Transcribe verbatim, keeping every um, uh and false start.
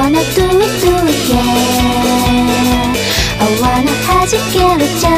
wanna do it, do it, yeah. I wanna 弾ける